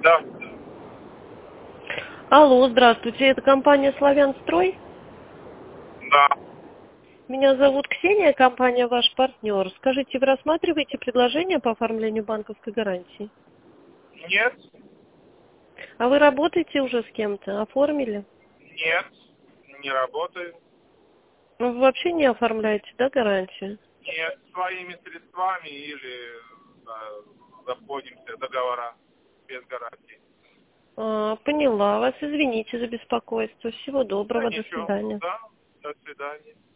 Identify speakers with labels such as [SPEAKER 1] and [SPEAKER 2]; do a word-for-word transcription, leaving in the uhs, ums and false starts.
[SPEAKER 1] Да.
[SPEAKER 2] Алло, здравствуйте, это компания «Славянстрой».
[SPEAKER 1] Да.
[SPEAKER 2] Меня зовут Ксения, компания «Ваш партнер». Скажите, вы рассматриваете предложение по оформлению банковской гарантии?
[SPEAKER 1] Нет.
[SPEAKER 2] А вы работаете уже с кем-то? Оформили?
[SPEAKER 1] Нет. Не работаю.
[SPEAKER 2] Ну, вы вообще не оформляете, да, гарантию?
[SPEAKER 1] Нет. Своими средствами или да, заходимся договора без гарантии.
[SPEAKER 2] А, поняла вас, извините за беспокойство. Всего
[SPEAKER 1] Да
[SPEAKER 2] доброго, до
[SPEAKER 1] ничего.
[SPEAKER 2] свидания.
[SPEAKER 1] Да. До свидания.